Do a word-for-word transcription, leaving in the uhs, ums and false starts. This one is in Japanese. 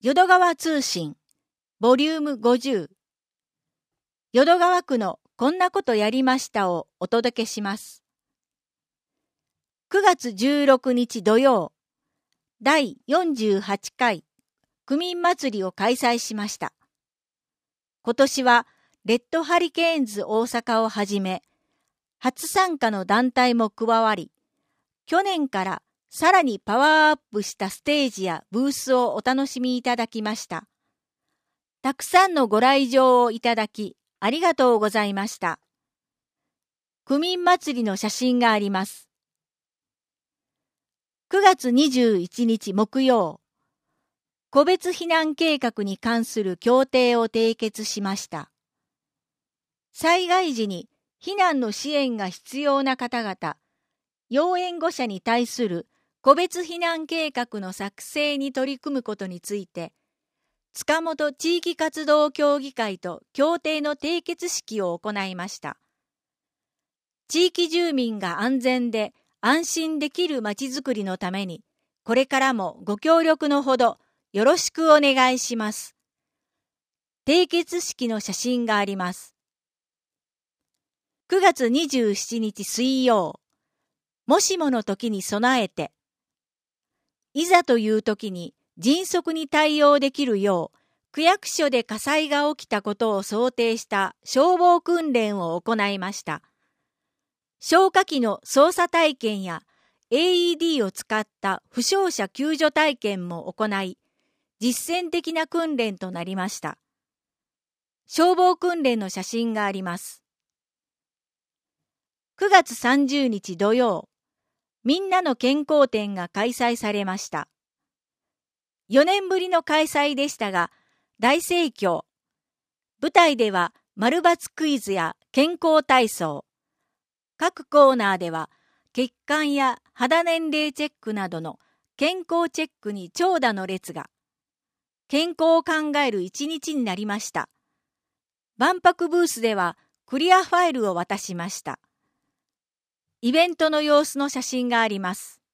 淀川通信ボリュームごじゅう、淀川区のこんなことやりましたをお届けします。くがつじゅうろくにち土曜、だいよんじゅうはちかい区民祭りを開催しました。今年はレッドハリケーンズ大阪をはじめ、初参加の団体も加わり、去年からさらにパワーアップしたステージやブースをお楽しみいただきました。たくさんのご来場をいただき、ありがとうございました。区民祭りの写真があります。くがつにじゅういちにち木曜、個別避難計画に関する協定を締結しました。災害時に避難の支援が必要な方々、要援護者に対する個別避難計画の作成に取り組むことについて、塚本地域活動協議会と協定の締結式を行いました。地域住民が安全で安心できるまちづくりのために、これからもご協力のほどよろしくお願いします。締結式の写真があります。くがつにじゅうしちにち水曜、もしもの時に備えて、いざという時に迅速に対応できるよう、区役所で火災が起きたことを想定した消防訓練を行いました。消火器の操作体験や エーイーディー を使った負傷者救助体験も行い、実践的な訓練となりました。消防訓練の写真があります。くがつさんじゅうにち土曜、みんなの健康展が開催されました。よねんぶりの開催でしたが、大盛況。舞台では丸抜クイズや健康体操。各コーナーでは血管や肌年齢チェックなどの健康チェックに長蛇の列が。健康を考える一日になりました。万博ブースではクリアファイルを渡しました。イベントの様子の写真があります。